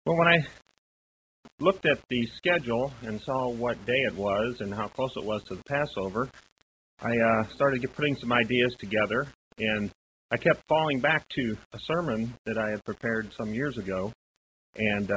Well, when I looked at the schedule and saw what day it was and how close it was to the Passover, I started putting some ideas together, and I kept falling back to a sermon that I had prepared some years ago, and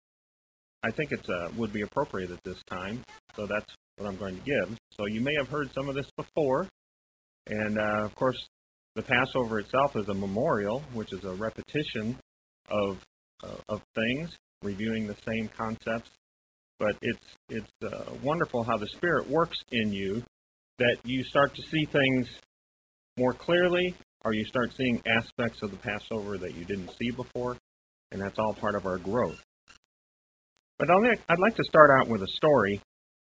I think it would be appropriate at this time, so that's what I'm going to give. So you may have heard some of this before, and of course, the Passover itself is a memorial, which is a repetition of things, reviewing the same concepts. But it's wonderful how the Spirit works in you, that you start to see things more clearly, or you start seeing aspects of the Passover that you didn't see before, and that's all part of our growth. But I'd like to start out with a story.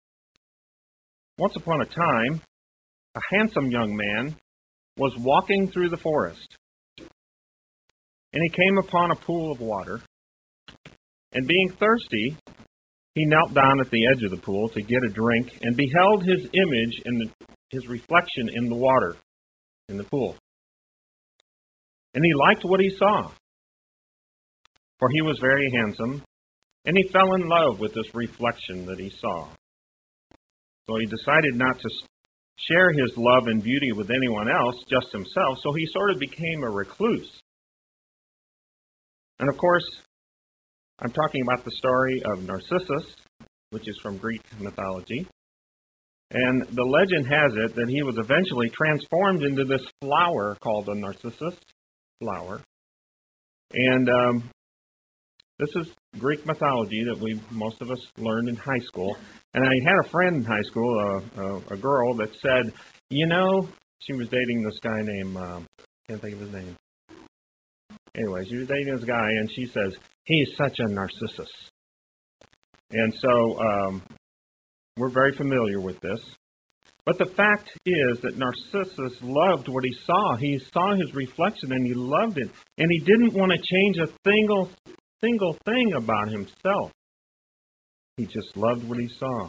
Once upon a time, a handsome young man was walking through the forest, and he came upon a pool of water, and being thirsty, he knelt down at the edge of the pool to get a drink, and beheld his image and his reflection in the water, in the pool. And he liked what he saw, for he was very handsome, and he fell in love with this reflection that he saw. So he decided not to share his love and beauty with anyone else, just himself, so he sort of became a recluse. And of course, I'm talking about the story of Narcissus, which is from Greek mythology. And the legend has it that he was eventually transformed into this flower called the Narcissus flower. And this is Greek mythology that most of us learned in high school. And I had a friend in high school, a girl, that said, she was dating this guy named, can't think of his name. Anyway, she was dating this guy, and she says, he's such a Narcissus. And so we're very familiar with this. But the fact is that Narcissus loved what he saw. He saw his reflection, and he loved it. And he didn't want to change a single thing about himself. He just loved what he saw.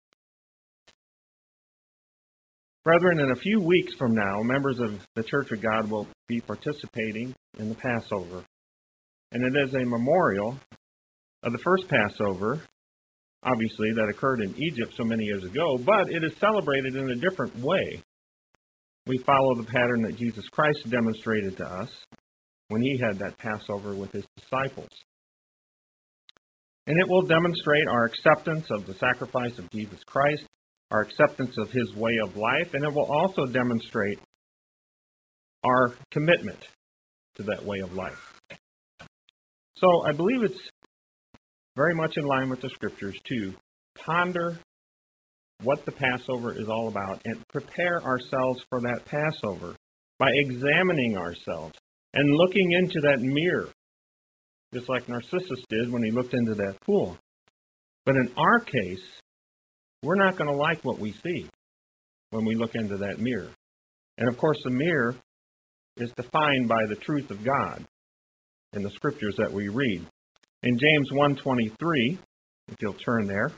Brethren, in a few weeks from now, members of the Church of God will be participating in the Passover. And it is a memorial of the first Passover, obviously, that occurred in Egypt so many years ago, but it is celebrated in a different way. We follow the pattern that Jesus Christ demonstrated to us when he had that Passover with his disciples. And it will demonstrate our acceptance of the sacrifice of Jesus Christ, our acceptance of his way of life, and it will also demonstrate our commitment to that way of life. So I believe it's very much in line with the Scriptures to ponder what the Passover is all about and prepare ourselves for that Passover by examining ourselves and looking into that mirror, just like Narcissus did when he looked into that pool. But in our case, we're not going to like what we see when we look into that mirror. And of course, the mirror is defined by the truth of God in the Scriptures that we read. In James 1:23, if you'll turn there,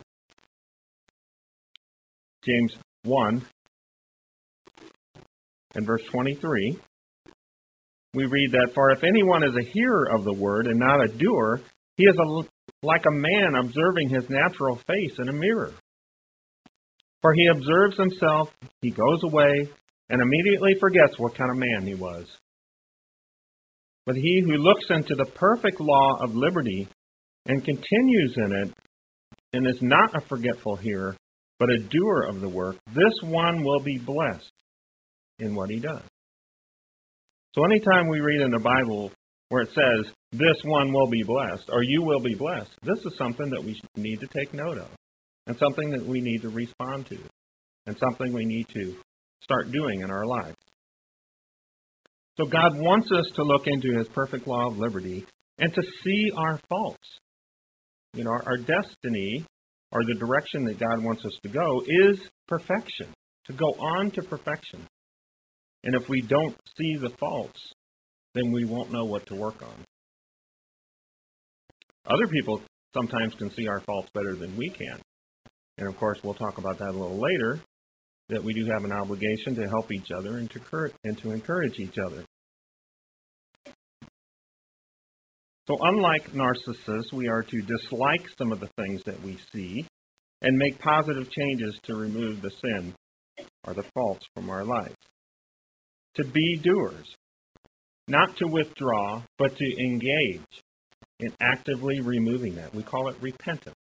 James 1 and verse 23, we read that, "For if anyone is a hearer of the word and not a doer, he is like a man observing his natural face in a mirror. For he observes himself, he goes away, and immediately forgets what kind of man he was. But he who looks into the perfect law of liberty and continues in it, and is not a forgetful hearer, but a doer of the work, this one will be blessed in what he does." So anytime we read in the Bible where it says, this one will be blessed, or you will be blessed, this is something that we need to take note of, and something that we need to respond to, and something we need to start doing in our lives. So God wants us to look into his perfect law of liberty and to see our faults. Our destiny, or the direction that God wants us to go, is perfection, to go on to perfection. And if we don't see the faults, then we won't know what to work on. Other people sometimes can see our faults better than we can. And of course, we'll talk about that a little later, that we do have an obligation to help each other and to encourage each other. So unlike Narcissus, we are to dislike some of the things that we see and make positive changes to remove the sin or the faults from our lives. To be doers, not to withdraw, but to engage in actively removing that. We call it repentance.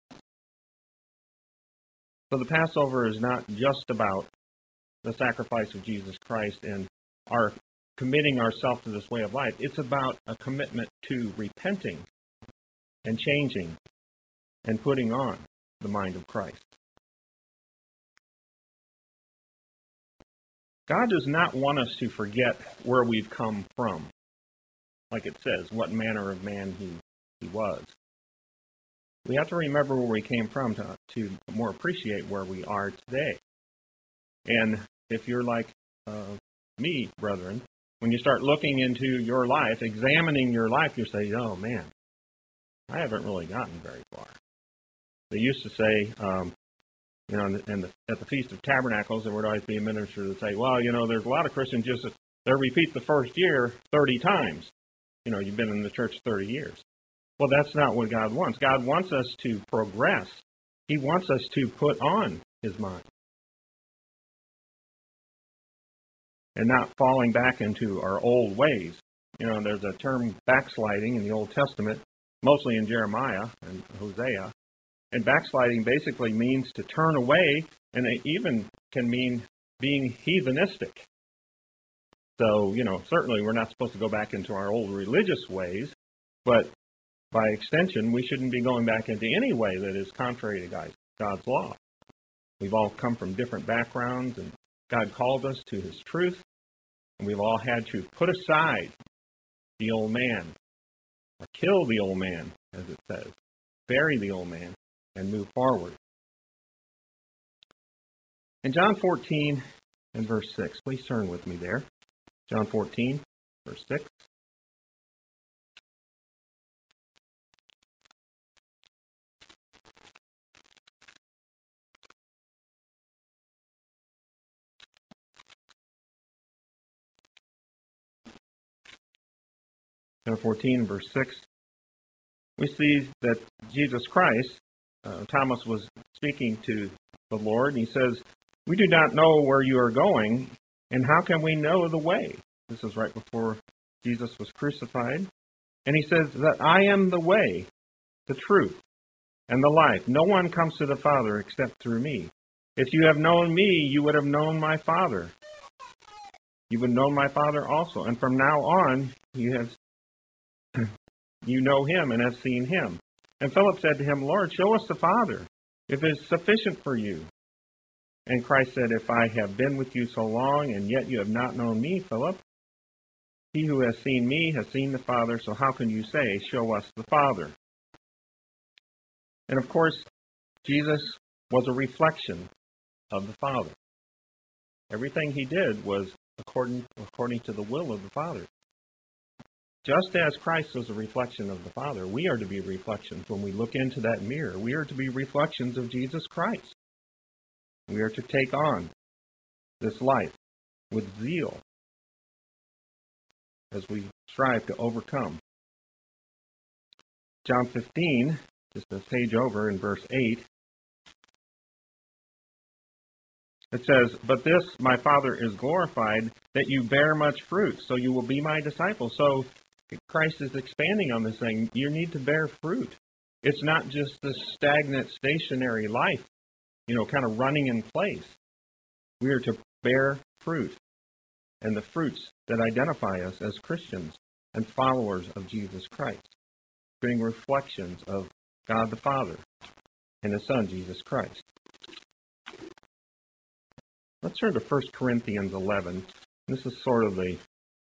So the Passover is not just about the sacrifice of Jesus Christ and our committing ourselves to this way of life. It's about a commitment to repenting and changing and putting on the mind of Christ. God does not want us to forget where we've come from. Like it says, what manner of man he was. We have to remember where we came from to more appreciate where we are today. And if you're like me, brethren, when you start looking into your life, examining your life, you say, oh man, I haven't really gotten very far. They used to say, at the Feast of Tabernacles, there would always be a minister that say, well, there's a lot of Christians they repeat the first year 30 times. You've been in the church 30 years. Well, that's not what God wants. God wants us to progress. He wants us to put on His mind. And not falling back into our old ways. There's a term backsliding in the Old Testament, mostly in Jeremiah and Hosea. And backsliding basically means to turn away, and it even can mean being heathenistic. So, certainly we're not supposed to go back into our old religious ways, but by extension, we shouldn't be going back into any way that is contrary to God's law. We've all come from different backgrounds, and God called us to His truth, and we've all had to put aside the old man, or kill the old man, as it says, bury the old man, and move forward. In John 14 and verse 6, please turn with me there. John 14, verse 6. John 14, verse 6, we see that Jesus Christ, Thomas was speaking to the Lord, and he says, we do not know where you are going, and how can we know the way? This is right before Jesus was crucified. And he says that I am the way, the truth, and the life. No one comes to the Father except through me. If you have known me, you would have known my Father. You would know my Father also. And from now on, you know him and have seen him. And Philip said to him, Lord, show us the Father, if it is sufficient for you. And Christ said, if I have been with you so long, and yet you have not known me, Philip, he who has seen me has seen the Father, so how can you say, show us the Father? And of course, Jesus was a reflection of the Father. Everything he did was according to the will of the Father. Just as Christ was a reflection of the Father, we are to be reflections. When we look into that mirror, we are to be reflections of Jesus Christ. We are to take on this life with zeal as we strive to overcome. John 15, just a page over in verse 8, it says, but this, my Father, is glorified, that you bear much fruit, so you will be my disciples. So Christ is expanding on this thing. You need to bear fruit. It's not just this stagnant, stationary life, kind of running in place. We are to bear fruit, and the fruits that identify us as Christians and followers of Jesus Christ, being reflections of God the Father and His Son, Jesus Christ. Let's turn to 1 Corinthians 11. This is sort of the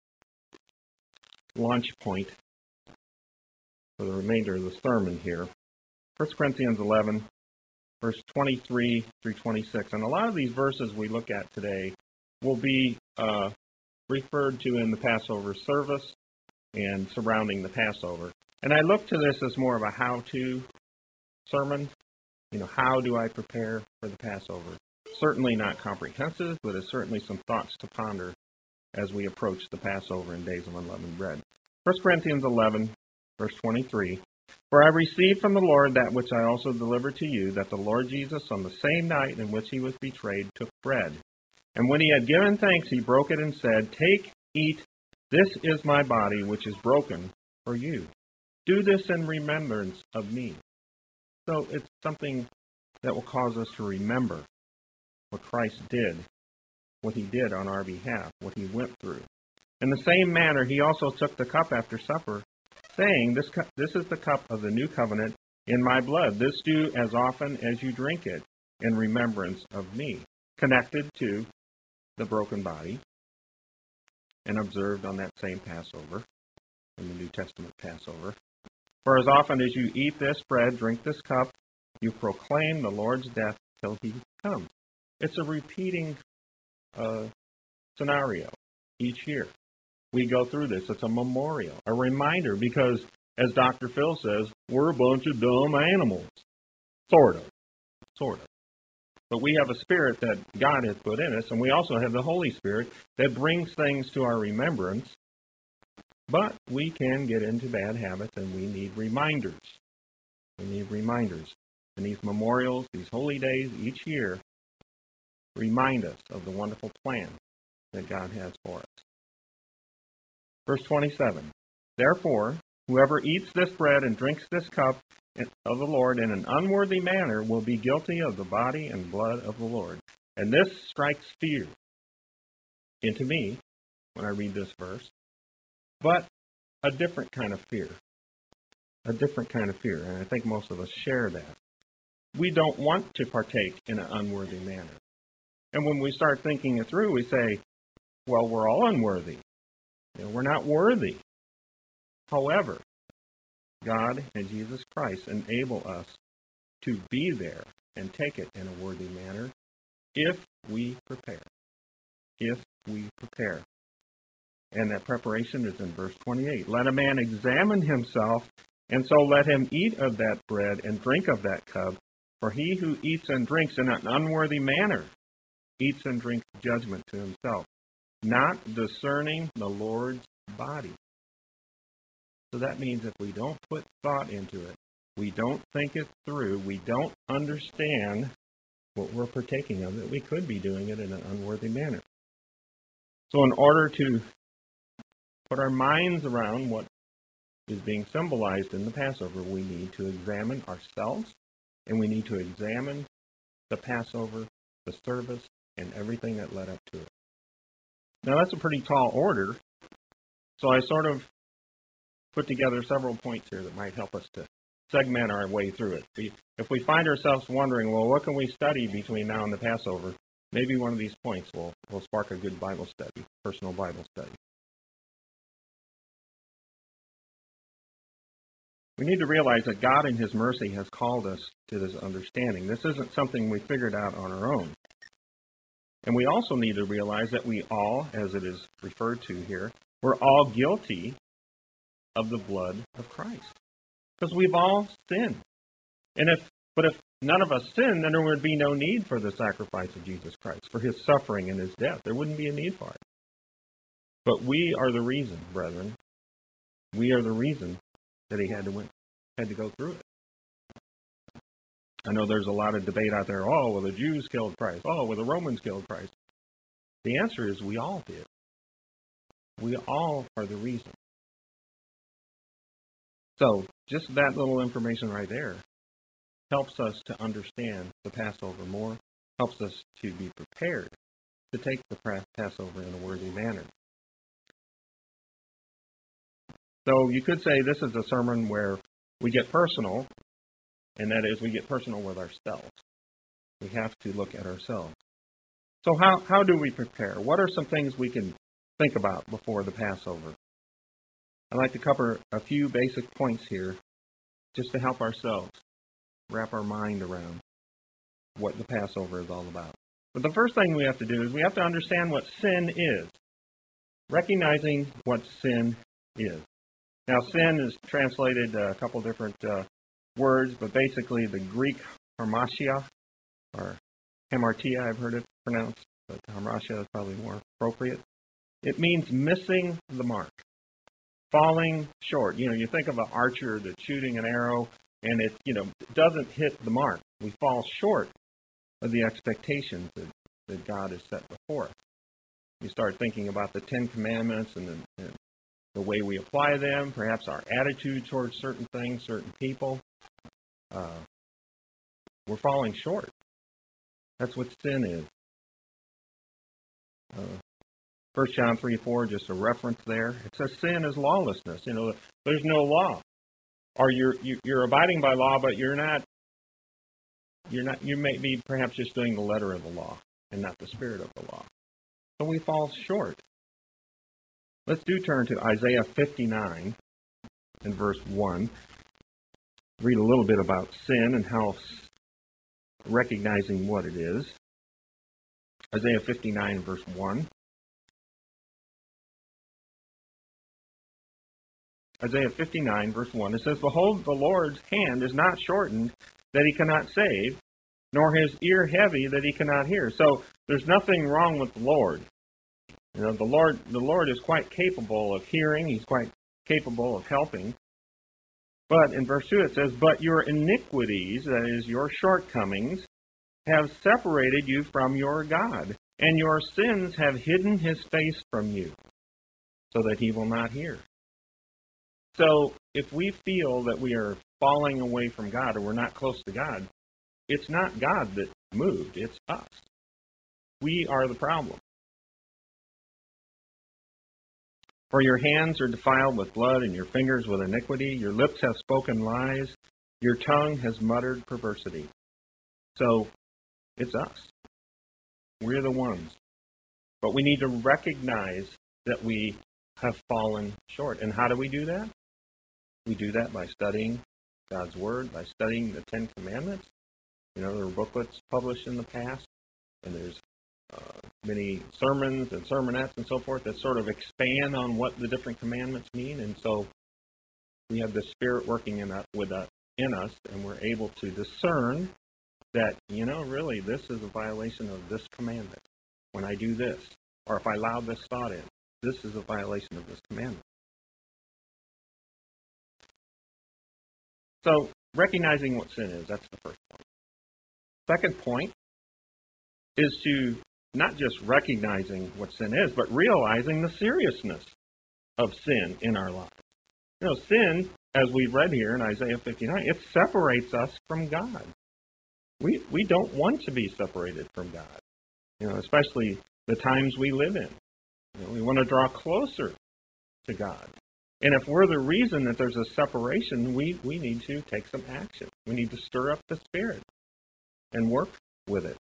launch point for the remainder of the sermon here. 1 Corinthians 11, verse 23 through 26. And a lot of these verses we look at today will be referred to in the Passover service and surrounding the Passover. And I look to this as more of a how-to sermon. How do I prepare for the Passover? Certainly not comprehensive, but it's certainly some thoughts to ponder as we approach the Passover and Days of Unleavened Bread. 1 Corinthians 11, Verse 23. For I received from the Lord that which I also delivered to you, that the Lord Jesus, on the same night in which he was betrayed, took bread. And when he had given thanks, he broke it and said, Take, eat, this is my body, which is broken for you. Do this in remembrance of me. So it's something that will cause us to remember what Christ did, what he did on our behalf, what he went through. In the same manner, he also took the cup after supper, saying, This is the cup of the new covenant in my blood. This do as often as you drink it in remembrance of me. Connected to the broken body and observed on that same Passover, in the New Testament Passover. For as often as you eat this bread, drink this cup, you proclaim the Lord's death till he comes. It's a repeating scenario each year. We go through this. It's a memorial, a reminder, because, as Dr. Phil says, we're a bunch of dumb animals. Sort of. But we have a spirit that God has put in us, and we also have the Holy Spirit that brings things to our remembrance. But we can get into bad habits, and we need reminders. We need reminders. And these memorials, these holy days each year, remind us of the wonderful plan that God has for us. Verse 27, Therefore, whoever eats this bread and drinks this cup of the Lord in an unworthy manner will be guilty of the body and blood of the Lord. And this strikes fear into me when I read this verse, but a different kind of fear. A different kind of fear, and I think most of us share that. We don't want to partake in an unworthy manner. And when we start thinking it through, we say, well, we're all unworthy. We're not worthy. However, God and Jesus Christ enable us to be there and take it in a worthy manner if we prepare. If we prepare. And that preparation is in verse 28. Let a man examine himself, and so let him eat of that bread and drink of that cup. For he who eats and drinks in an unworthy manner eats and drinks judgment to himself, not discerning the Lord's body. So that means if we don't put thought into it, we don't think it through, we don't understand what we're partaking of, that we could be doing it in an unworthy manner. So in order to put our minds around what is being symbolized in the Passover, we need to examine ourselves, and we need to examine the Passover, the service, and everything that led up to it. Now that's a pretty tall order, so I sort of put together several points here that might help us to segment our way through it. If we find ourselves wondering, well, what can we study between now and the Passover, maybe one of these points will spark a good Bible study, personal Bible study. We need to realize that God in His mercy has called us to this understanding. This isn't something we figured out on our own. And we also need to realize that we all, as it is referred to here, we're all guilty of the blood of Christ. Because we've all sinned. But if none of us sinned, then there would be no need for the sacrifice of Jesus Christ, for His suffering and His death. There wouldn't be a need for it. But we are the reason, brethren. We are the reason that He had to go through it. I know there's a lot of debate out there, well, the Jews killed Christ. Well, the Romans killed Christ. The answer is we all did. We all are the reason. So, just that little information right there helps us to understand the Passover more, helps us to be prepared to take the Passover in a worthy manner. So, you could say this is a sermon where we get personal, and that is we get personal with ourselves. We have to look at ourselves. So how do we prepare? What are some things we can think about before the Passover? I'd like to cover a few basic points here just to help ourselves wrap our mind around what the Passover is all about. But the first thing we have to do is we have to understand what sin is. Recognizing what sin is. Now, sin is translated a couple different words, but basically the Greek hamartia, or hamartia, I've heard it pronounced, but hamartia is probably more appropriate. It means missing the mark. falling short. You think of an archer that's shooting an arrow and it, doesn't hit the mark. We fall short of the expectations that God has set before us. You start thinking about the Ten Commandments and the way we apply them, perhaps our attitude towards certain things, certain people. We're falling short. That's what sin is. 1 John 3:4, just a reference there. It says sin is lawlessness. There's no law. Or you're abiding by law, but you're not. You may be perhaps just doing the letter of the law and not the spirit of the law. So we fall short. Let's turn to Isaiah 59 and verse 1. Read a little bit about sin and how recognizing what it is. Isaiah 59 verse 1. Isaiah 59 verse 1. It says, "Behold, the Lord's hand is not shortened that he cannot save, nor his ear heavy that he cannot hear." So there's nothing wrong with the Lord. The Lord is quite capable of hearing. He's quite capable of helping. But in verse 2 it says, "But your iniquities," that is, your shortcomings, "have separated you from your God, and your sins have hidden his face from you, so that he will not hear." So if we feel that we are falling away from God or we're not close to God, it's not God that moved, it's us. We are the problem. "For your hands are defiled with blood, and your fingers with iniquity. Your lips have spoken lies. Your tongue has muttered perversity." So, it's us. We're the ones. But we need to recognize that we have fallen short. And how do we do that? We do that by studying God's Word, by studying the Ten Commandments. There are booklets published in the past, and there's many sermons and sermonettes and so forth that sort of expand on what the different commandments mean. And so we have the Spirit working in us, and we're able to discern that, really this is a violation of this commandment when I do this. Or if I allow this thought in, this is a violation of this commandment. So recognizing what sin is, that's the first point. Second point is to not just recognizing what sin is, but realizing the seriousness of sin in our lives. Sin, as we read here in Isaiah 59, it separates us from God. We don't want to be separated from God, especially the times we live in. We want to draw closer to God. And if we're the reason that there's a separation, we need to take some action. We need to stir up the Spirit and work with it.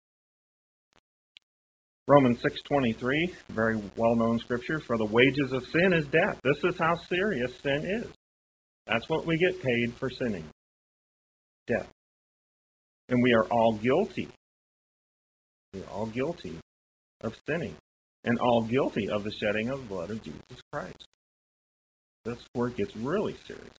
Romans 6:23, very well-known scripture, "For the wages of sin is death." This is how serious sin is. That's what we get paid for sinning. Death. And we are all guilty. We are all guilty of sinning. And all guilty of the shedding of the blood of Jesus Christ. That's where it gets really serious.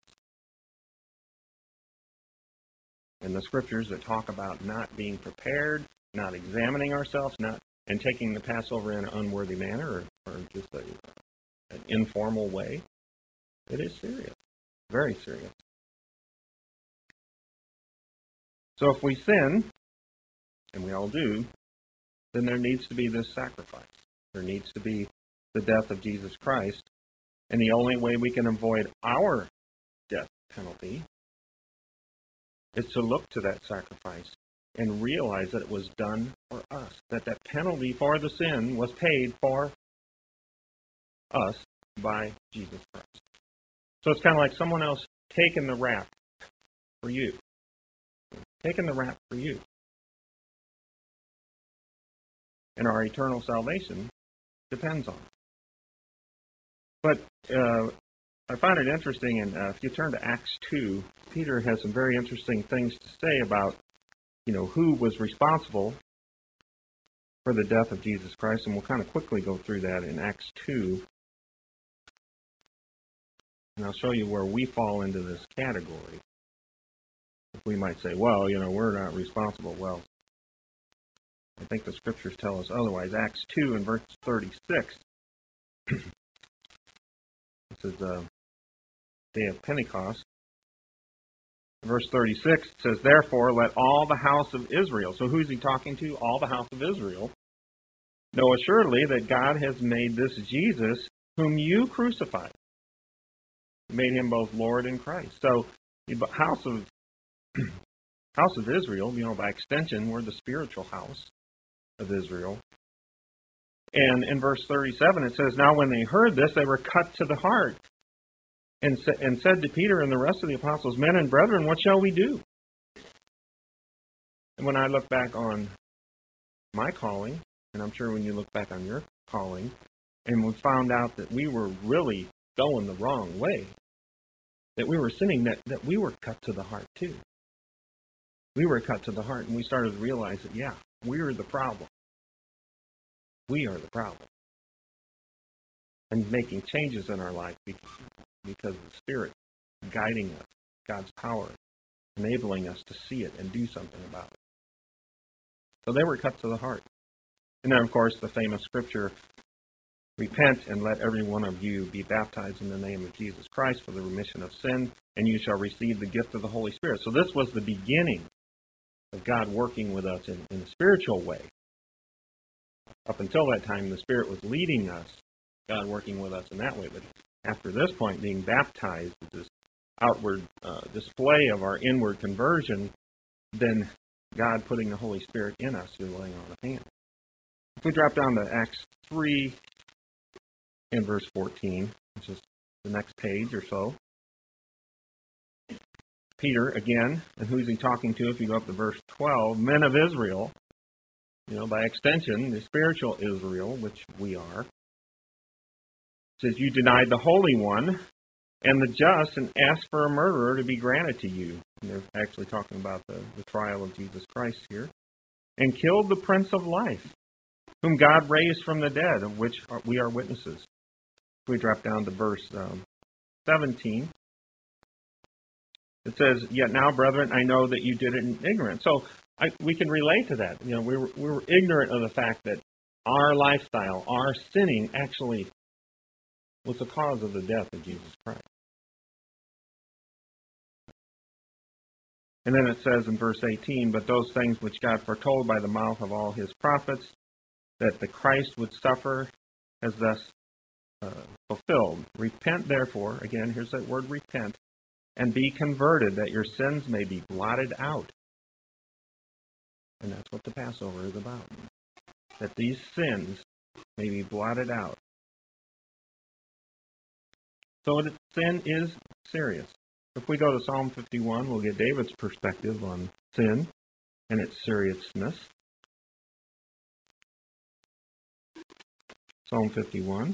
And the scriptures that talk about not being prepared, not examining ourselves, and taking the Passover in an unworthy manner or just an informal way, it is serious. Very serious. So if we sin, and we all do, then there needs to be this sacrifice. There needs to be the death of Jesus Christ. And the only way we can avoid our death penalty is to look to that sacrifice and realize that it was done for us, that penalty for the sin was paid for us by Jesus Christ. So it's kind of like someone else taking the rap for you. Taking the rap for you. And our eternal salvation depends on it. But I find it interesting, and if you turn to Acts 2, Peter has some very interesting things to say about, who was responsible for the death of Jesus Christ, and we'll kind of quickly go through that in Acts 2. And I'll show you where we fall into this category. We might say, well, we're not responsible. Well, I think the scriptures tell us otherwise. Acts 2 and verse 36. This is day of Pentecost. Verse 36 says, "Therefore let all the house of Israel," so who's he talking to? All the house of Israel, "know assuredly that God has made this Jesus, whom you crucified." He made him both Lord and Christ. So the house of Israel, by extension, we're the spiritual house of Israel. And in verse 37 it says, "Now when they heard this, they were cut to the heart, and said to Peter and the rest of the apostles, 'Men and brethren, what shall we do?'" And when I look back on my calling, and I'm sure when you look back on your calling, and we found out that we were really going the wrong way, that we were sinning, that we were cut to the heart too. We were cut to the heart, and we started to realize that, yeah, we're the problem. We are the problem. And making changes in our life because of the Spirit guiding us, God's power, enabling us to see it and do something about it. So they were cut to the heart. And then, of course, the famous scripture, "Repent and let every one of you be baptized in the name of Jesus Christ for the remission of sin, and you shall receive the gift of the Holy Spirit." So this was the beginning of God working with us in a spiritual way. Up until that time, the Spirit was leading us, God working with us in that way. But after this point, being baptized, this outward display of our inward conversion, then God putting the Holy Spirit in us through the laying on of hands. If we drop down to Acts 3 and verse 14, which is the next page or so, Peter, again, and who's he talking to if you go up to verse 12? "Men of Israel," by extension, the spiritual Israel, which we are, says, "You denied the Holy One and the just and asked for a murderer to be granted to you." And they're actually talking about the trial of Jesus Christ here. "And killed the Prince of Life, whom God raised from the dead, of which we are witnesses." If we drop down to verse 17, it says, "Yet now, brethren, I know that you did it in ignorance." So we can relate to that. We were ignorant of the fact that our lifestyle, our sinning, actually was the cause of the death of Jesus Christ. And then it says in verse 18, "But those things which God foretold by the mouth of all his prophets, that the Christ would suffer, has thus fulfilled. Repent, therefore," again, here's that word repent, "and be converted, that your sins may be blotted out." And that's what the Passover is about. That these sins may be blotted out. So sin is serious. If we go to Psalm 51, we'll get David's perspective on sin and its seriousness. Psalm 51.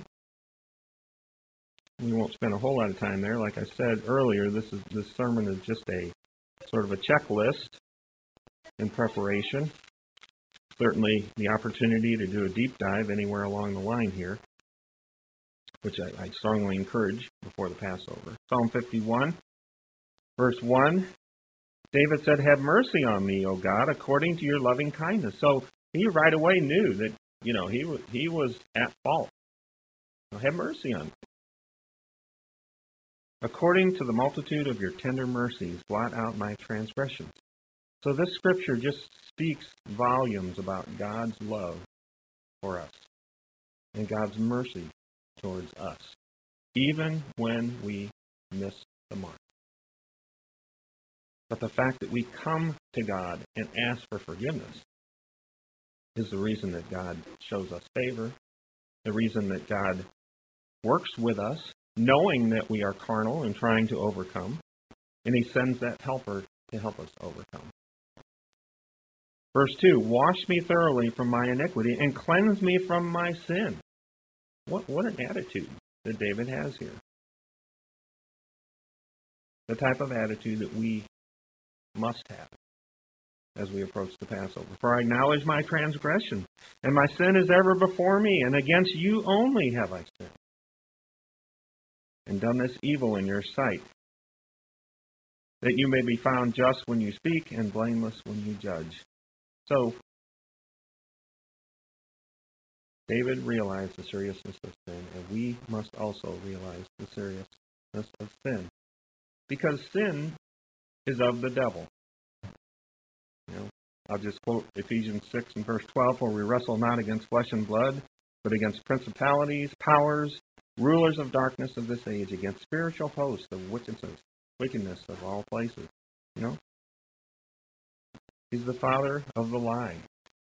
We won't spend a whole lot of time there. Like I said earlier, this sermon is just a sort of a checklist in preparation. Certainly the opportunity to do a deep dive anywhere along the line here, which I strongly encourage before the Passover. Psalm 51, verse 1, David said, "Have mercy on me, O God, according to your loving kindness." So he right away knew that, he was at fault. So have mercy on me. "According to the multitude of your tender mercies, blot out my transgressions." So this scripture just speaks volumes about God's love for us and God's mercy towards us, even when we miss the mark. But the fact that we come to God and ask for forgiveness is the reason that God shows us favor, the reason that God works with us, knowing that we are carnal and trying to overcome, and he sends that helper to help us overcome. Verse 2, "Wash me thoroughly from my iniquity and cleanse me from my sin." What an attitude that David has here. The type of attitude that we must have as we approach the Passover. "For I acknowledge my transgression, and my sin is ever before me, and against you only have I sinned, and done this evil in your sight, that you may be found just when you speak and blameless when you judge." So, David realized the seriousness of sin, and we must also realize the seriousness of sin. because sin is of the devil. I'll just quote Ephesians 6 and verse 12, "For we wrestle not against flesh and blood, but against principalities, powers, rulers of darkness of this age, against spiritual hosts of wickedness of all places." He's the father of the lie,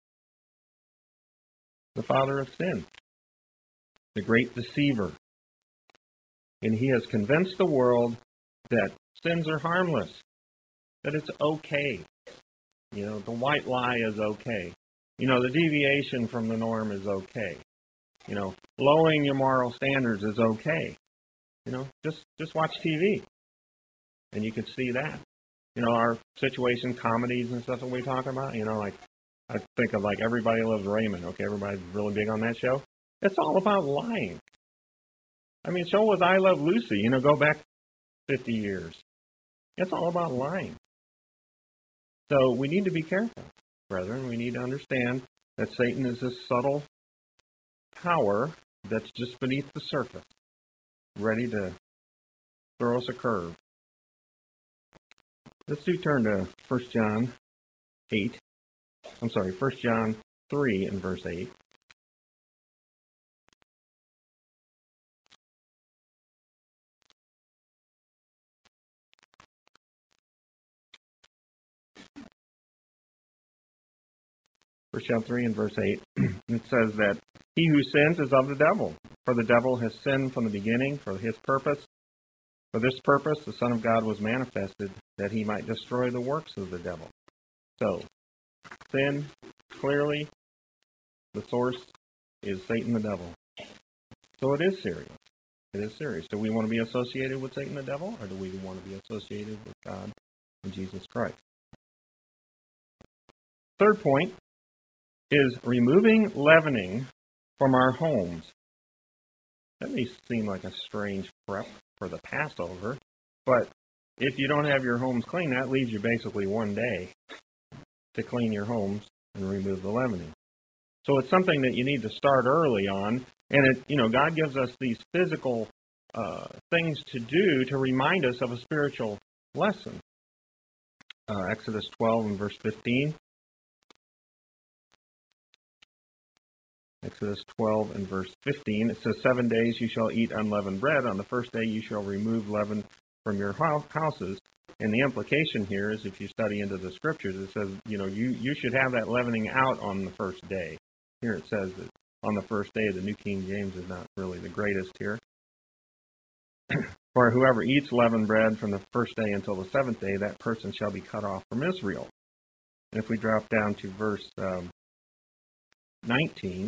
the father of sin, the great deceiver. And he has convinced the world that sins are harmless, that it's okay. The white lie is okay. The deviation from the norm is okay. Lowering your moral standards is okay. Just watch TV, and you can see that. Our situation, comedies and stuff that we talk about, I think of Everybody Loves Raymond. Okay, everybody's really big on that show. It's all about lying. So was I Love Lucy. Go back 50 years. It's all about lying. So we need to be careful, brethren. We need to understand that Satan is this subtle power that's just beneath the surface, ready to throw us a curve. Let's turn to 1 John 3 and verse 8. John 3 and verse 8, it says that he who sins is of the devil, for the devil has sinned from the beginning for this purpose, the Son of God was manifested, that he might destroy the works of the devil. So, sin, clearly, the source is Satan the devil. So it is serious. It is serious. Do we want to be associated with Satan the devil, or do we want to be associated with God and Jesus Christ? Third point is removing leavening from our homes. That may seem like a strange prep for the Passover, but if you don't have your homes clean, that leaves you basically one day to clean your homes and remove the leavening. So it's something that you need to start early on, and God gives us these physical things to do to remind us of a spiritual lesson. Exodus 12 and verse 15. Exodus 12 and verse 15, it says, 7 days you shall eat unleavened bread. On the first day you shall remove leaven from your houses. And the implication here is, if you study into the scriptures, it says, you should have that leavening out on the first day. Here it says that on the first day. The New King James is not really the greatest here. For whoever eats leavened bread from the first day until the seventh day, that person shall be cut off from Israel. And if we drop down to verse 19,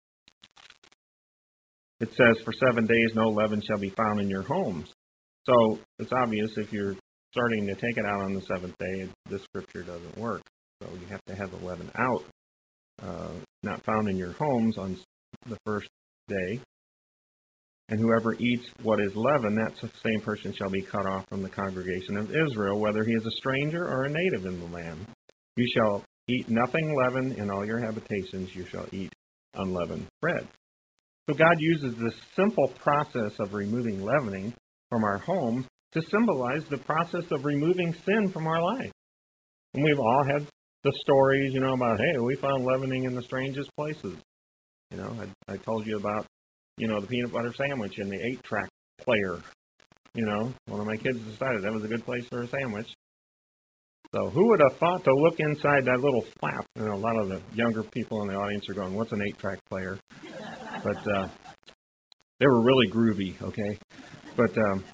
it says, for 7 days no leaven shall be found in your homes. So it's obvious if you're starting to take it out on the seventh day, this scripture doesn't work. So you have to have the leaven out, not found in your homes on the first day. And whoever eats what is leavened, that same person shall be cut off from the congregation of Israel, whether he is a stranger or a native in the land. You shall eat nothing leavened in all your habitations. You shall eat unleavened bread. So God uses this simple process of removing leavening from our home to symbolize the process of removing sin from our life. And we've all had the stories, about, hey, we found leavening in the strangest places. I told you about, the peanut butter sandwich and the 8-track player. One of my kids decided that was a good place for a sandwich. So who would have thought to look inside that little flap? A lot of the younger people in the audience are going, what's an 8-track player? But they were really groovy, okay? But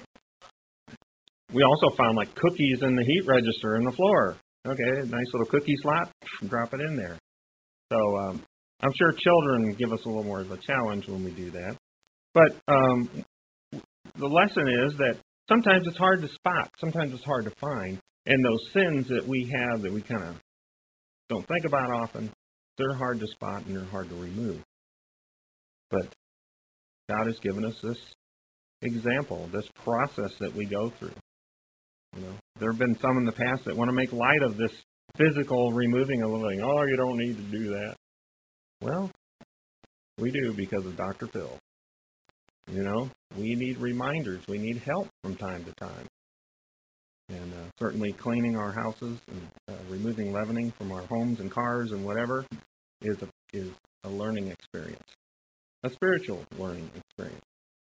we also found cookies in the heat register in the floor. Okay, nice little cookie slot, drop it in there. So I'm sure children give us a little more of a challenge when we do that. But the lesson is that sometimes it's hard to spot, sometimes it's hard to find. And those sins that we have that we kind of don't think about often, they're hard to spot and they're hard to remove. But God has given us this example, this process that we go through. There have been some in the past that want to make light of this physical removing of living. Oh, you don't need to do that. Well, we do because of Dr. Phil. We need reminders. We need help from time to time. And certainly cleaning our houses and removing leavening from our homes and cars and whatever is a learning experience, a spiritual learning experience.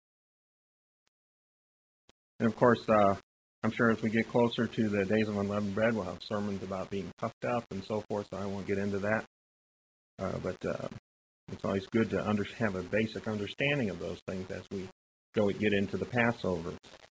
And of course, I'm sure as we get closer to the Days of Unleavened Bread, we'll have sermons about being puffed up and so forth, so I won't get into that. But it's always good to have a basic understanding of those things as we get into the Passover.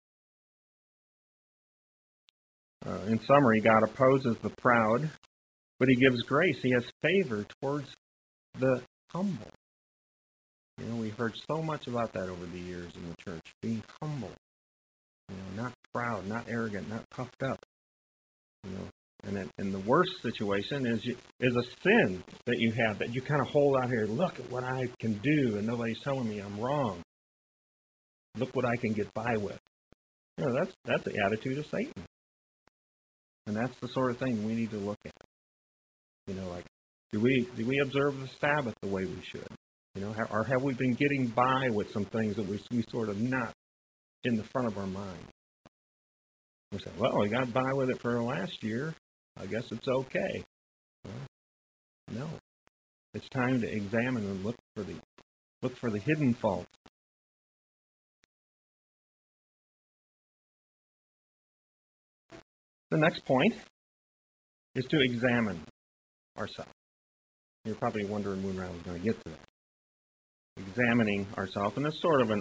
In summary, God opposes the proud, but He gives grace. He has favor towards the humble. You know, we've heard so much about that over the years in the church, being humble. You know, not proud, not arrogant, not puffed up. You know, and the worst situation is a sin that you have that you kind of hold out here. Look at what I can do, and nobody's telling me I'm wrong. Look what I can get by with. You know, that's the attitude of Satan. And that's the sort of thing we need to look at. You know, like, do we observe the Sabbath the way we should? You know, or have we been getting by with some things that we sort of not in the front of our mind? We say, well, we got by with it for last year. I guess it's okay. Well, no. It's time to examine and look for the hidden faults. The next point is to examine ourselves. You're probably wondering when I was going to get to that. Examining ourselves, and it's sort of an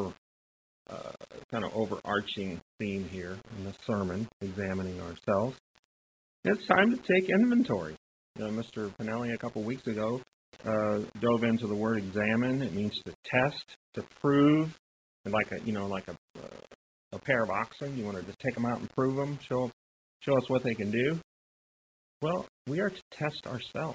kind of overarching theme here in the sermon, examining ourselves. It's time to take inventory. You know, Mr. Pinelli a couple weeks ago dove into the word examine. It means to test, to prove, and like a pair of oxen. You want to just take them out and prove them, show us what they can do. Well, we are to test ourselves.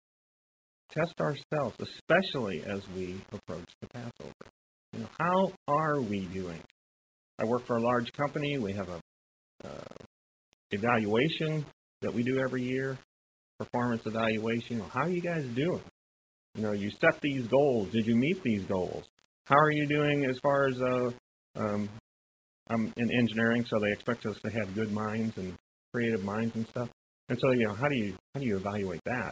Test ourselves, especially as we approach the Passover. You know, how are we doing? I work for a large company. We have a evaluation that we do every year, performance evaluation. Well, how are you guys doing? You know, you set these goals. Did you meet these goals? How are you doing as far as I'm in engineering, so they expect us to have good minds and creative minds and stuff. And so, you know, how do you evaluate that?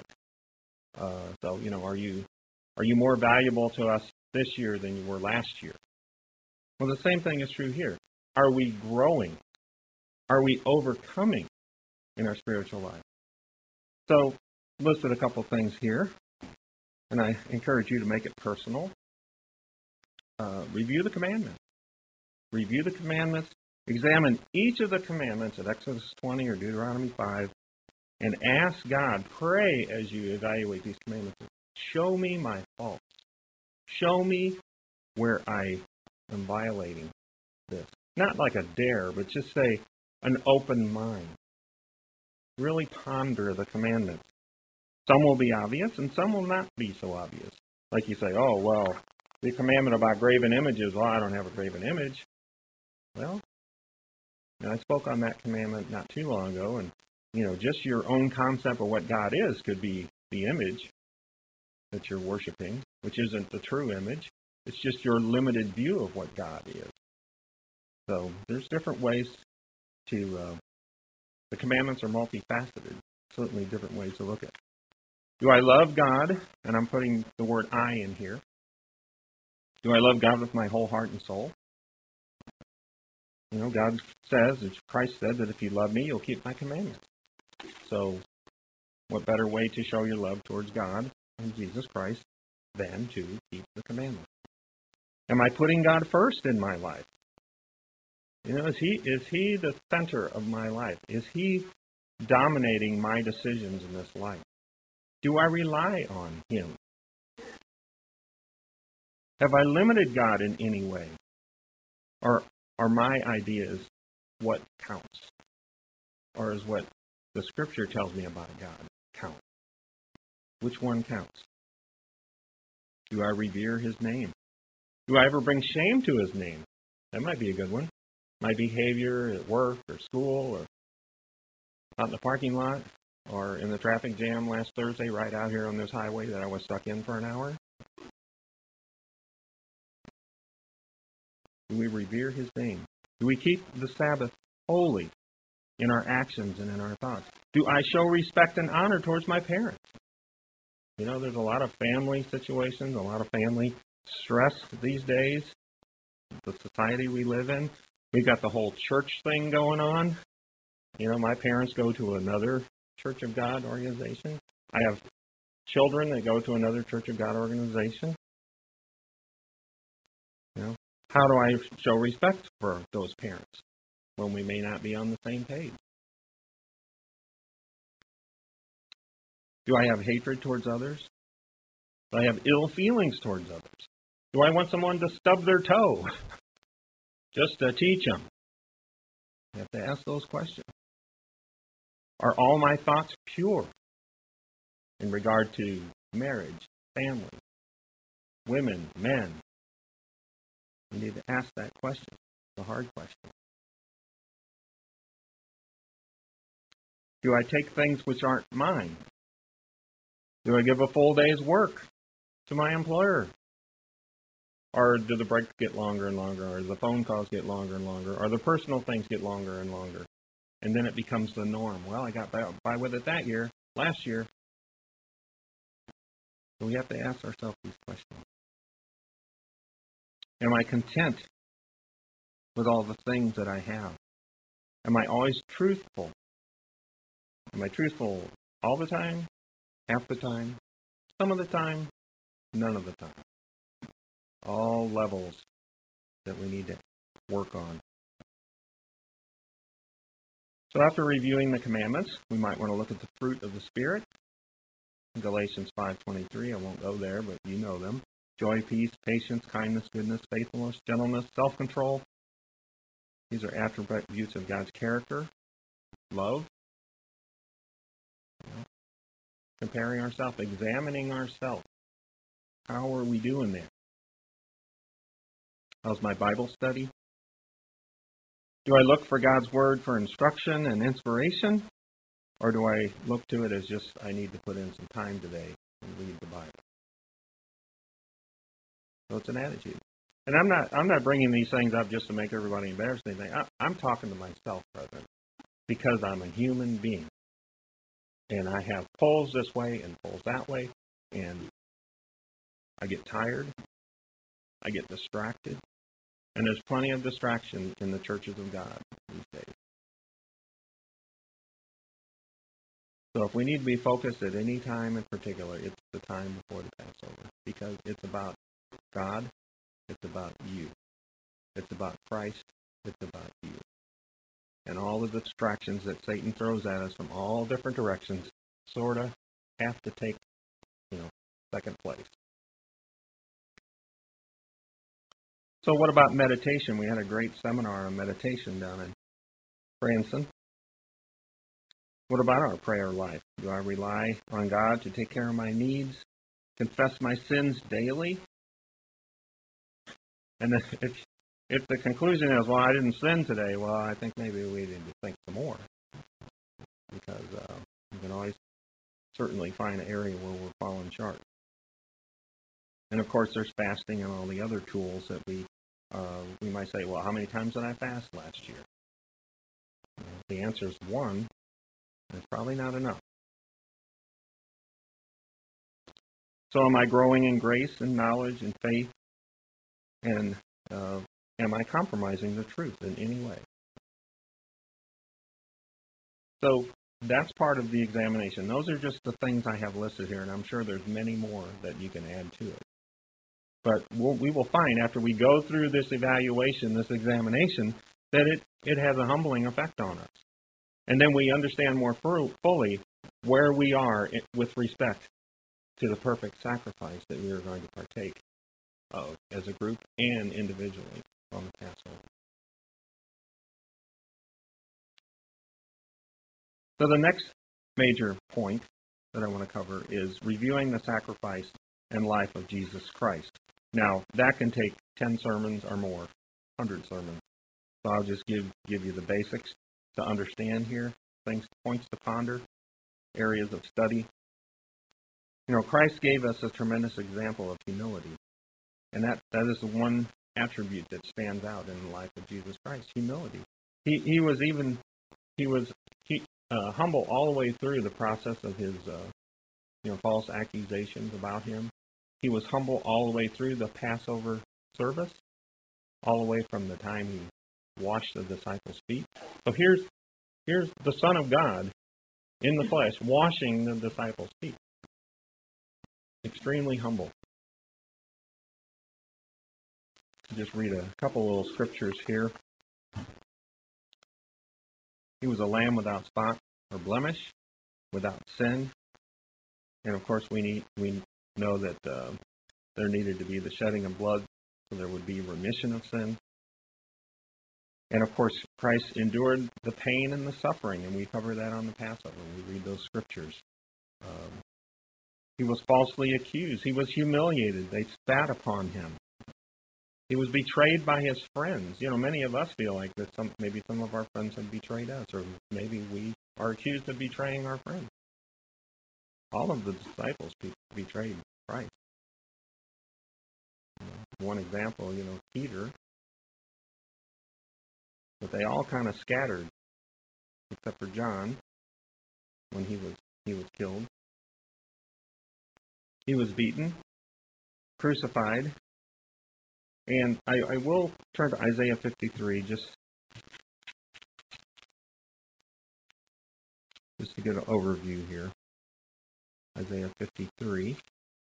So, you know, are you more valuable to us this year than you were last year? Well, the same thing is true here. Are we growing? Are we overcoming in our spiritual life? So, listed a couple things here, and I encourage you to make it personal. Review the commandments. Review the commandments. Examine each of the commandments at Exodus 20 or Deuteronomy 5, and ask God, pray as you evaluate these commandments. Show me my faults. Show me where I am violating this. Not like a dare, but just say an open mind. Really ponder the commandments. Some will be obvious, and some will not be so obvious. Like you say, oh, well, the commandment about graven images, well, I don't have a graven image. Well, I spoke on that commandment not too long ago, and, you know, just your own concept of what God is could be the image that you're worshiping, which isn't the true image. It's just your limited view of what God is. So there's different ways to, the commandments are multifaceted, certainly different ways to look at it. Do I love God? And I'm putting the word I in here. Do I love God with my whole heart and soul? You know, God says, as Christ said, that if you love me, you'll keep my commandments. So what better way to show your love towards God and Jesus Christ than to keep the commandments? Am I putting God first in my life? You know, is he the center of my life? Is he dominating my decisions in this life? Do I rely on him? Have I limited God in any way? Or are my ideas what counts? Or is what the Scripture tells me about God count? Which one counts? Do I revere his name? Do I ever bring shame to his name? That might be a good one. My behavior at work or school or out in the parking lot or in the traffic jam last Thursday right out here on this highway that I was stuck in for an hour. Do we revere his name? Do we keep the Sabbath holy? in our actions and in our thoughts? Do I show respect and honor towards my parents? You know, there's a lot of family situations, a lot of family stress these days, the society we live in. We've got the whole church thing going on. You know, my parents go to another Church of God organization. I have children that go to another Church of God organization. You know, how do I show respect for those parents when we may not be on the same page? Do I have hatred towards others? Do I have ill feelings towards others? Do I want someone to stub their toe just to teach them? You have to ask those questions. Are all my thoughts pure in regard to marriage, family, women, men? You need to ask that question. It's a hard question. Do I take things which aren't mine? Do I give a full day's work to my employer? Or do the breaks get longer and longer? Or the phone calls get longer and longer? Or the personal things get longer and longer? And then it becomes the norm. Well, I got by with it last year. So we have to ask ourselves these questions. Am I content with all the things that I have? Am I always truthful? Am I truthful all the time? Half the time? Some of the time? None of the time. All levels that we need to work on. So after reviewing the commandments, we might want to look at the fruit of the Spirit. In Galatians 5:23, I won't go there, but you know them. Joy, peace, patience, kindness, goodness, faithfulness, gentleness, self-control. These are attributes of God's character. Love. Comparing ourselves, examining ourselves. How are we doing there? How's my Bible study? Do I look for God's Word for instruction and inspiration? Or do I look to it as just, I need to put in some time today and read the Bible? So it's an attitude. And I'm not bringing these things up just to make everybody embarrassed or anything. I'm talking to myself, brethren, because I'm a human being. And I have pulls this way and pulls that way. And I get tired. I get distracted. And there's plenty of distraction in the churches of God these days. So if we need to be focused at any time in particular, it's the time before the Passover. Because it's about God. It's about you. It's about Christ. It's about you. And all of the distractions that Satan throws at us from all different directions sort of have to take, second place. So what about meditation? We had a great seminar on meditation down in Branson. What about our prayer life? Do I rely on God to take care of my needs? Confess my sins daily? And if the conclusion is, well, I didn't sin today, well, I think maybe we need to think some more. Because you can always certainly find an area where we're falling short. And of course, there's fasting and all the other tools that we might say, well, how many times did I fast last year? The answer is one. It's probably not enough. So am I growing in grace and knowledge and faith? And am I compromising the truth in any way? So that's part of the examination. Those are just the things I have listed here, and I'm sure there's many more that you can add to it. But we will find after we go through this evaluation, this examination, that it has a humbling effect on us. And then we understand more fully where we are with respect to the perfect sacrifice that we are going to partake of as a group and individually on the Passover. So the next major point that I want to cover is reviewing the sacrifice and life of Jesus Christ. Now, that can take 10 sermons or more, 100 sermons. So I'll just give you the basics to understand here, points to ponder, areas of study. Christ gave us a tremendous example of humility. And that is the one attribute that stands out in the life of Jesus Christ, humility. He was even He was humble all the way through the process of his false accusations about him. He was humble all the way through the Passover service, all the way from the time he washed the disciples' feet. So here's the Son of God in the flesh washing the disciples' feet. Extremely humble. Just read a couple little scriptures here. He was a lamb without spot or blemish, without sin. And of course, we know that there needed to be the shedding of blood so there would be remission of sin. And of course, Christ endured the pain and the suffering, and we cover that on the Passover when we read those scriptures. He was falsely accused. He was humiliated. They spat upon him. He was betrayed by his friends. Many of us feel like that maybe some of our friends have betrayed us, or maybe we are accused of betraying our friends. All of the disciples betrayed Christ. One example, Peter. But they all kind of scattered, except for John, when he was killed. He was beaten, crucified, and I will turn to Isaiah 53 just to get an overview here. Isaiah 53.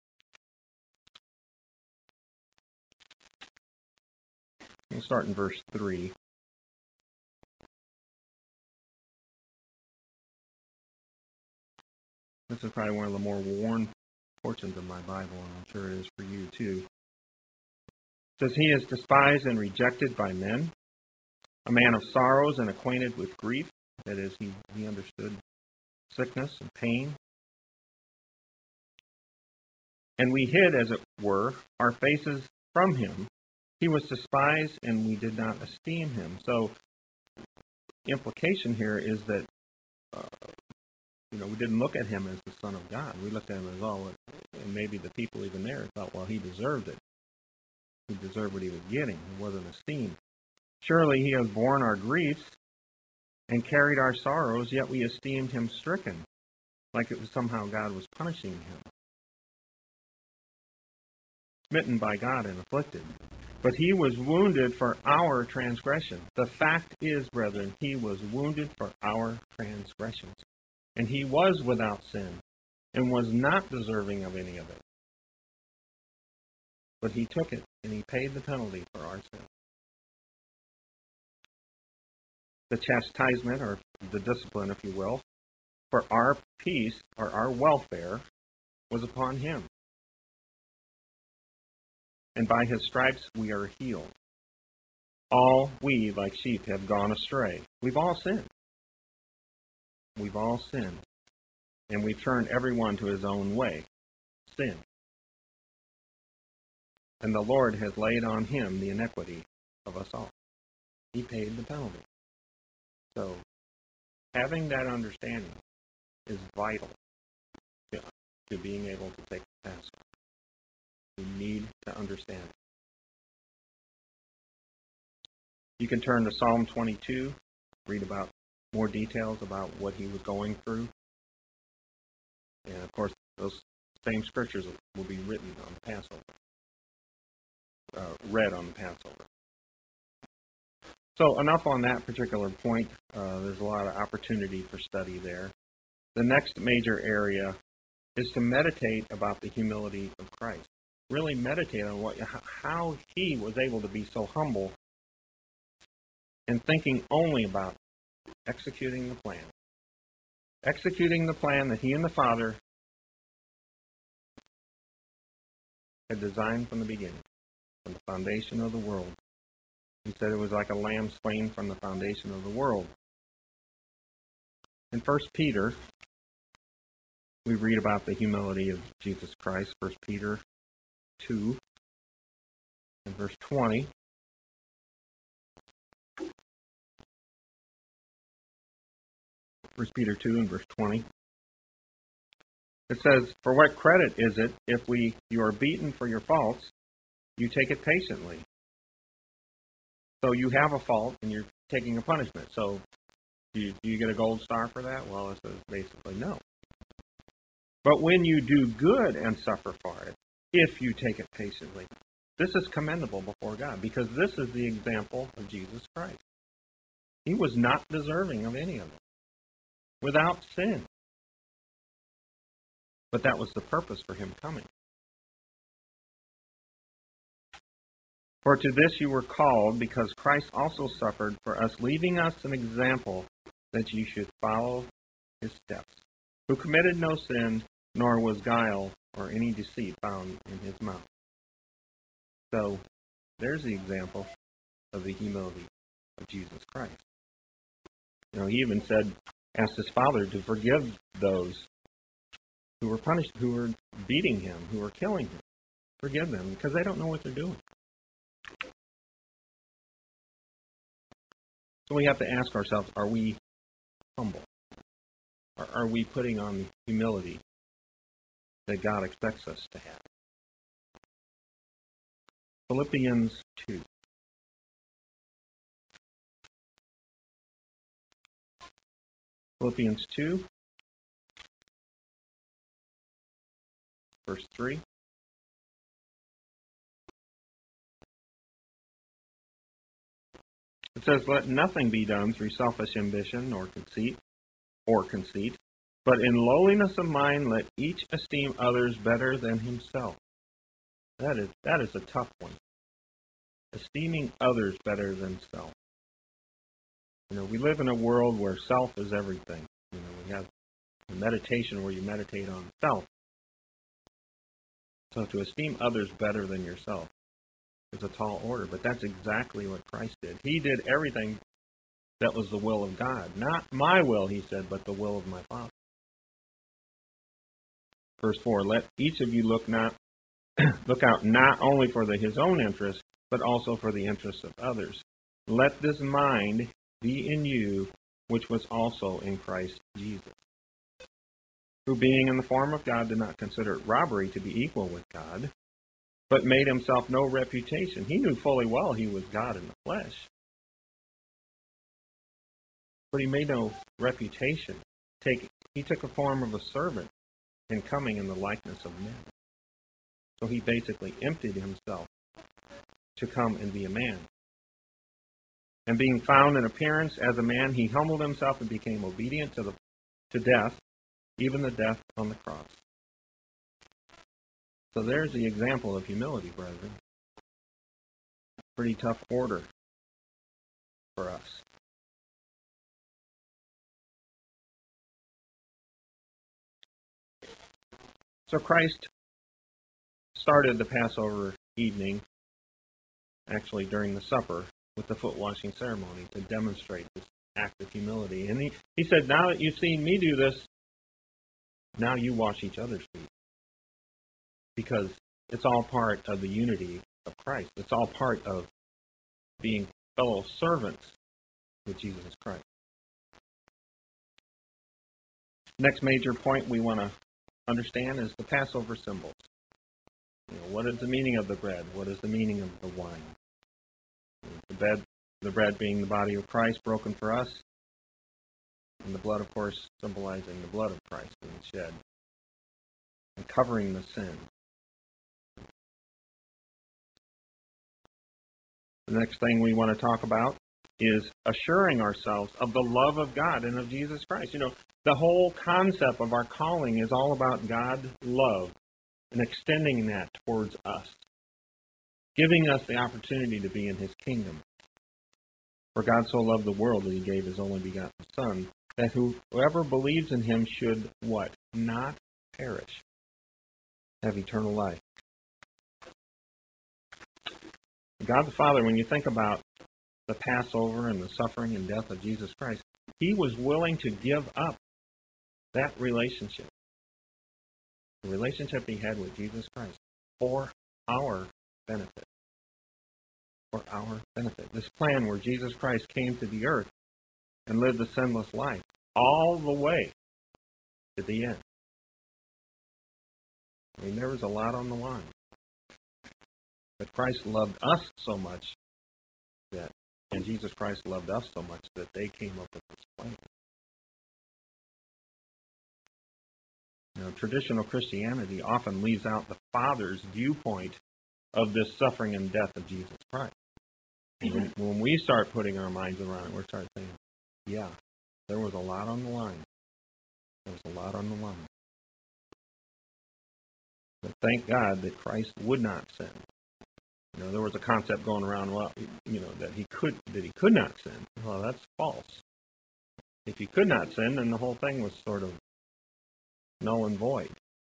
We'll start in verse 3. This is probably one of the more worn portions of my Bible, and I'm sure it is for you too. It says, "He is despised and rejected by men, a man of sorrows and acquainted with grief." That is, he understood sickness and pain. "And we hid, as it were, our faces from him. He was despised, and we did not esteem him." So, the implication here is that we didn't look at him as the Son of God. We looked at him as, and maybe the people even there thought, well, he deserved it. He deserved what he was getting. He wasn't esteemed. "Surely he has borne our griefs and carried our sorrows, yet we esteemed him stricken," like it was somehow God was punishing him. "Smitten by God and afflicted. But he was wounded for our transgression." The fact is, brethren, he was wounded for our transgressions. And he was without sin and was not deserving of any of it. But he took it, and he paid the penalty for our sin. The chastisement, or the discipline, if you will, for our peace or our welfare was upon him. And by his stripes we are healed. All we, like sheep, have gone astray. We've all sinned. We've all sinned. And we've turned everyone to his own way. Sin. And the Lord has laid on him the iniquity of us all. He paid the penalty. So, having that understanding is vital to being able to take the task. We need to understand it. You can turn to Psalm 22, read about more details about what he was going through. And of course, those same scriptures will be written on the Passover, read on the Passover. So enough on that particular point. There's a lot of opportunity for study there. The next major area is to meditate about the humility of Christ. Really meditate on how he was able to be so humble and thinking only about executing the plan. Executing the plan that he and the Father had designed from the beginning, from the foundation of the world. He said it was like a lamb slain from the foundation of the world. In 1 Peter, we read about the humility of Jesus Christ. 1 Peter 2 and verse 20. 1 Peter 2 and verse 20. It says, "For what credit is it if you are beaten for your faults, you take it patiently?" So you have a fault and you're taking a punishment. So Do you get a gold star for that? Well, it says basically no. But when you do good and suffer for it, if you take it patiently, this is commendable before God, because this is the example of Jesus Christ. He was not deserving of any of it, without sin. But that was the purpose for him coming. For to this you were called, because Christ also suffered for us, leaving us an example that you should follow his steps, who committed no sin, nor was guile or any deceit found in his mouth. So, there's the example of the humility of Jesus Christ. He even asked his Father to forgive those who were punished, who were beating him, who were killing him. Forgive them, because they don't know what they're doing. So we have to ask ourselves, are we humble? Or are we putting on the humility that God expects us to have? Philippians 2. Philippians 2, verse 3. It says, "Let nothing be done through selfish ambition or conceit, but in lowliness of mind let each esteem others better than himself." That is a tough one. Esteeming others better than self. We live in a world where self is everything. We have a meditation where you meditate on self. So to esteem others better than yourself is a tall order, but that's exactly what Christ did. He did everything that was the will of God. Not my will, he said, but the will of my Father. Verse 4, "Let each of you look out not only for his own interest, but also for the interests of others. Let this mind be in you, which was also in Christ Jesus, who being in the form of God did not consider it robbery to be equal with God, but made himself no reputation." He knew fully well he was God in the flesh, but he made no reputation. He took a form of a servant in coming in the likeness of men. So he basically emptied himself to come and be a man. And being found in appearance as a man, he humbled himself and became obedient to death, even the death on the cross. So there's the example of humility, brethren. Pretty tough order for us. So Christ started the Passover evening, actually during the supper, with the foot washing ceremony to demonstrate this act of humility. And he said, now that you've seen me do this, now you wash each other's feet. Because it's all part of the unity of Christ. It's all part of being fellow servants with Jesus Christ. Next major point we want to understand is the Passover symbols. What is the meaning of the bread? What is the meaning of the wine? The bread being the body of Christ broken for us, and the blood, of course, symbolizing the blood of Christ being shed and covering the sin. The next thing we want to talk about is assuring ourselves of the love of God and of Jesus Christ. The whole concept of our calling is all about God's love and extending that towards us, giving us the opportunity to be in his kingdom. For God so loved the world that he gave his only begotten Son, that whoever believes in him should what? Not perish, have eternal life. God the Father, when you think about the Passover and the suffering and death of Jesus Christ, he was willing to give up that relationship, the relationship he had with Jesus Christ, for our benefit. For our benefit. This plan where Jesus Christ came to the earth and lived a sinless life all the way to the end. There was a lot on the line. But Christ loved us so much that And Jesus Christ loved us so much that they came up with this plan. Traditional Christianity often leaves out the Father's viewpoint of this suffering and death of Jesus Christ. When we start putting our minds around it, we start saying, yeah, there was a lot on the line. There was a lot on the line. But thank God that Christ would not sin. There was a concept going around, that he could not sin. Well, that's false. If he could not sin, then the whole thing was sort of null and void.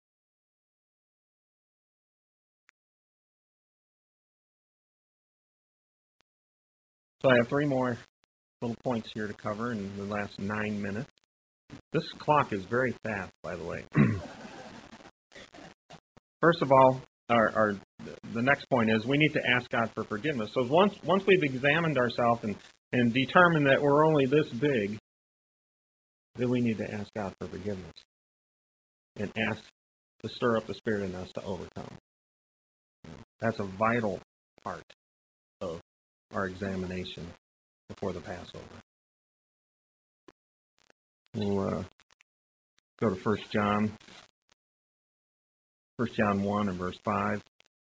So I have 3 more little points here to cover in the last 9 minutes. This clock is very fast, by the way. First of all, the next point is we need to ask God for forgiveness. So once we've examined ourselves and determined that we're only this big, then we need to ask God for forgiveness and ask to stir up the Spirit in us to overcome. That's a vital part of our examination before the Passover. We'll go to 1 John 1 and verse 5.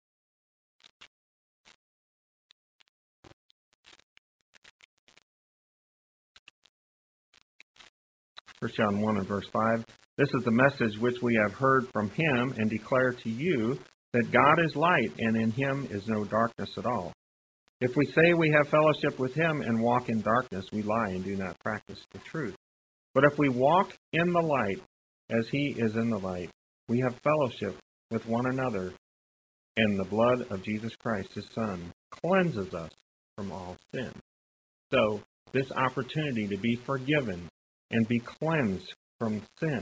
First John 1 and verse 5. This is the message which we have heard from him and declare to you, that God is light, and in him is no darkness at all. If we say we have fellowship with him and walk in darkness, we lie and do not practice the truth. But if we walk in the light, as he is in the light, we have fellowship with one another, and the blood of Jesus Christ, his Son, cleanses us from all sin. So, this opportunity to be forgiven and be cleansed from sin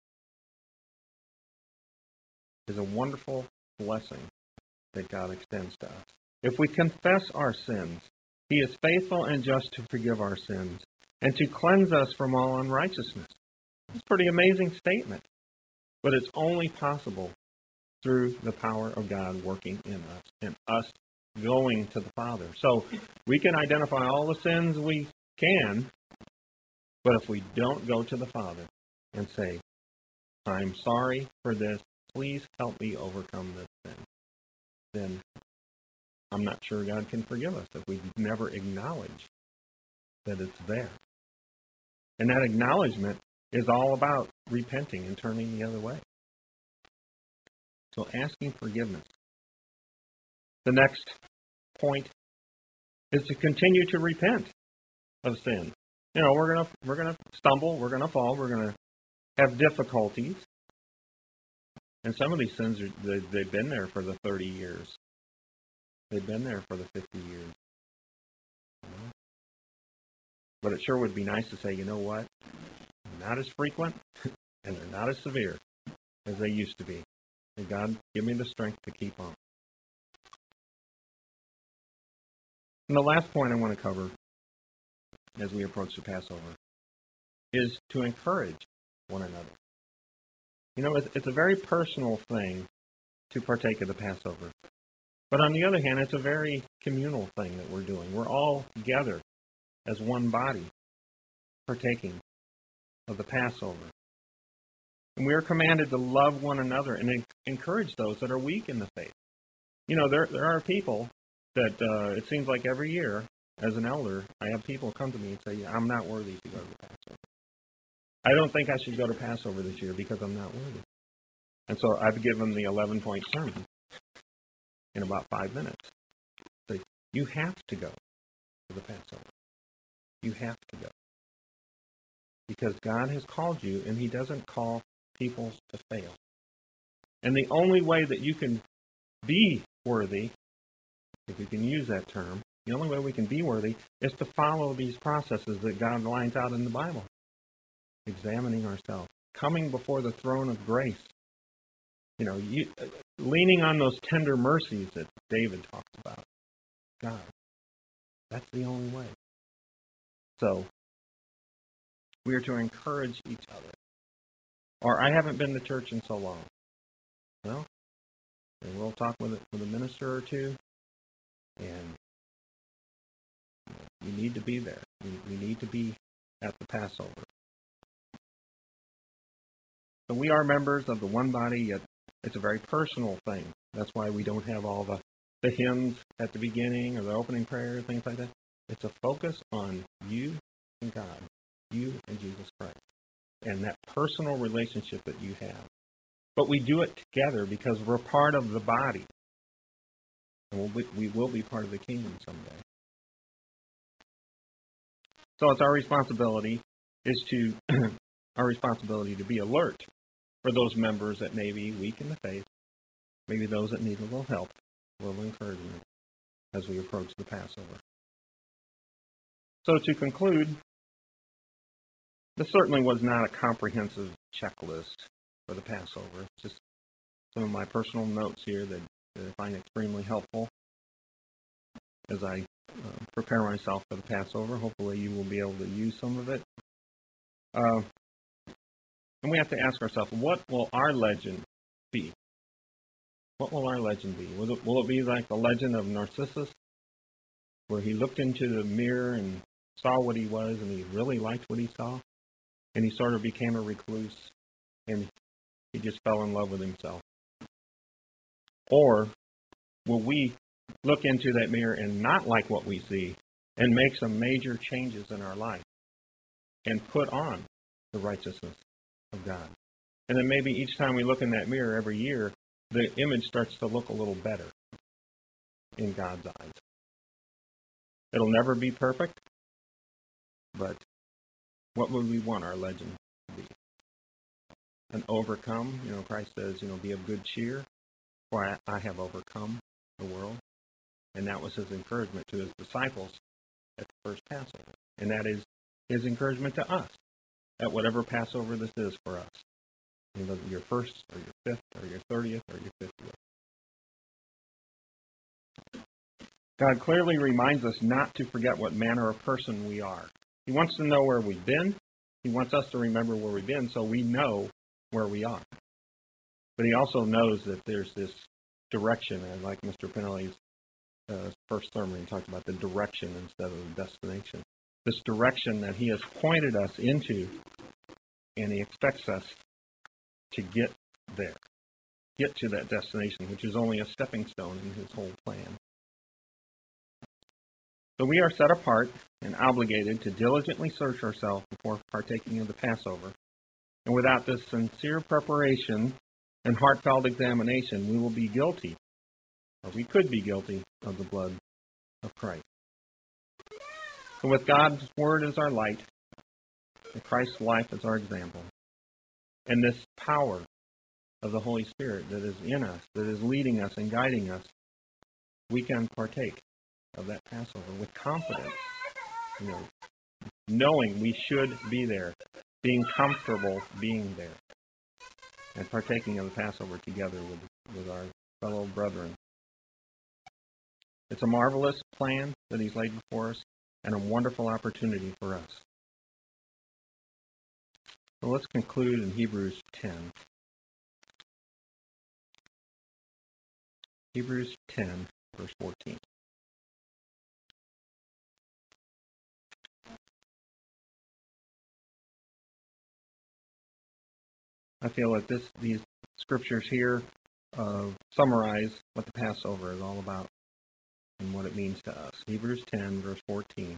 is a wonderful blessing that God extends to us. If we confess our sins, he is faithful and just to forgive our sins and to cleanse us from all unrighteousness. It's a pretty amazing statement, but it's only possible through the power of God working in us and us going to the Father. So we can identify all the sins we can, but if we don't go to the Father and say, I'm sorry for this, please help me overcome this sin, then I'm not sure God can forgive us if we never acknowledge that it's there. And that acknowledgement is all about repenting and turning the other way. So asking forgiveness. The next point is to continue to repent of sin. We're gonna stumble, we're gonna fall, we're gonna have difficulties. And some of these sins they've been there for the 30 years. They've been there for the 50 years. But it sure would be nice to say, you know what? They're not as frequent and they're not as severe as they used to be. And God, give me the strength to keep on. And the last point I want to cover as we approach the Passover is to encourage one another. It's a very personal thing to partake of the Passover. But on the other hand, it's a very communal thing that we're doing. We're all together as one body partaking of the Passover. And we are commanded to love one another and encourage those that are weak in the faith. There are people that it seems like every year, as an elder, I have people come to me and say, I'm not worthy to go to the Passover. I don't think I should go to Passover this year because I'm not worthy. And so I've given them the 11-point sermon in about 5 minutes. So you have to go to the Passover. You have to go. Because God has called you, and he doesn't call people to fail. And the only way that you can be worthy, if you can use that term, the only way we can be worthy is to follow these processes that God lines out in the Bible. Examining ourselves. Coming before the throne of grace. Leaning on those tender mercies that David talks about. God. That's the only way. So, we are to encourage each other. Or, I haven't been to church in so long. Well, and we'll talk with a minister or two, and You need to be there. We need to be at the Passover. So we are members of the one body, yet it's a very personal thing. That's why we don't have all the hymns at the beginning or the opening prayer, things like that. It's a focus on you and God, you and Jesus Christ, and that personal relationship that you have. But we do it together because we're part of the body. And we will be part of the kingdom someday. So it's our responsibility to be alert for those members that may be weak in the faith, maybe those that need a little help, a little encouragement as we approach the Passover. So to conclude, this certainly was not a comprehensive checklist for the Passover. It's just some of my personal notes here that I find extremely helpful as I prepare myself for the Passover. Hopefully you will be able to use some of it. And we have to ask ourselves, what will our legend be? What will our legend be? Will it be like the legend of Narcissus, where he looked into the mirror and saw what he was, and he really liked what he saw, and he sort of became a recluse, and he just fell in love with himself? Or will we look into that mirror and not like what we see and make some major changes in our life and put on the righteousness of God? And then maybe each time we look in that mirror every year, the image starts to look a little better in God's eyes. It'll never be perfect, but what would we want our legend to be? An overcome. Christ says, be of good cheer, for I have overcome the world. And that was his encouragement to his disciples at the first Passover. And that is his encouragement to us at whatever Passover this is for us. Your first or your fifth or your 30th or your 50th. God clearly reminds us not to forget what manner of person we are. He wants to know where we've been. He wants us to remember where we've been so we know where we are. But he also knows that there's this direction, and like Mr. Pinelli's first sermon, he talked about the direction instead of the destination. This direction that he has pointed us into, and he expects us to get there, get to that destination, which is only a stepping stone in his whole plan. So we are set apart and obligated to diligently search ourselves before partaking of the Passover. And without this sincere preparation and heartfelt examination, we will be guilty, or we could be guilty, of the blood of Christ. So with God's Word as our light, and Christ's life as our example, and this power of the Holy Spirit that is in us, that is leading us and guiding us, we can partake of that Passover with confidence, knowing we should be there, being comfortable being there, and partaking of the Passover together with our fellow brethren. It's a marvelous plan that he's laid before us, and a wonderful opportunity for us. So let's conclude in Hebrews 10. Hebrews 10, verse 14. I feel that these scriptures here summarize what the Passover is all about and what it means to us. Hebrews 10, verse 14.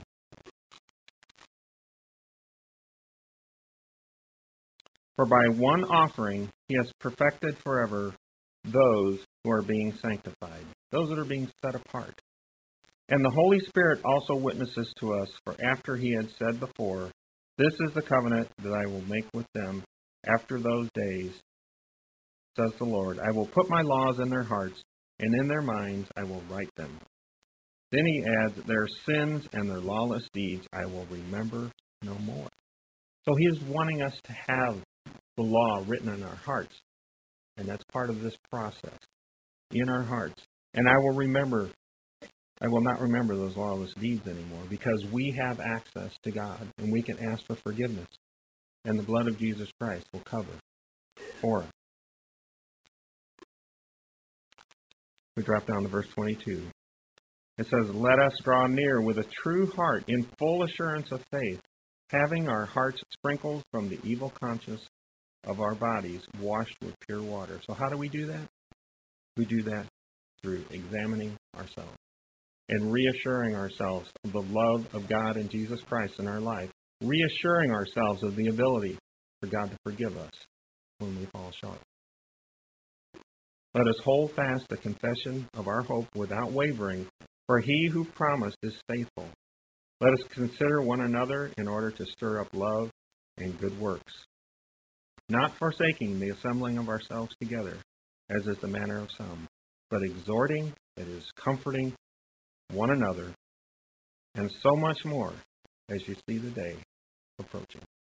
For by one offering he has perfected forever those who are being sanctified, those that are being set apart. And the Holy Spirit also witnesses to us, for after he had said before, this is the covenant that I will make with them after those days, says the Lord. I will put my laws in their hearts, and in their minds I will write them. Then he adds, their sins and their lawless deeds I will remember no more. So he is wanting us to have the law written in our hearts. And that's part of this process, in our hearts. And I will not remember those lawless deeds anymore, because we have access to God, and we can ask for forgiveness. And the blood of Jesus Christ will cover for us. We drop down to verse 22. It says, "Let us draw near with a true heart in full assurance of faith, having our hearts sprinkled from the evil conscience of our bodies washed with pure water." So how do we do that? We do that through examining ourselves and reassuring ourselves of the love of God and Jesus Christ in our life, reassuring ourselves of the ability for God to forgive us when we fall short. Let us hold fast the confession of our hope without wavering, for he who promised is faithful. Let us consider one another in order to stir up love and good works, not forsaking the assembling of ourselves together, as is the manner of some, but exhorting, that is, comforting one another, and so much more as you see the day approaching.